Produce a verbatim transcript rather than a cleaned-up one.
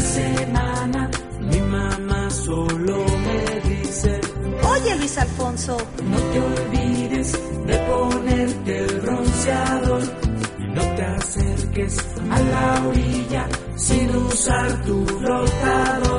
semana mi mamá solo me dice: oye, Luis Alfonso, no te olvides de ponerte el bronceador y no te acerques a la orilla sin usar tu flotador.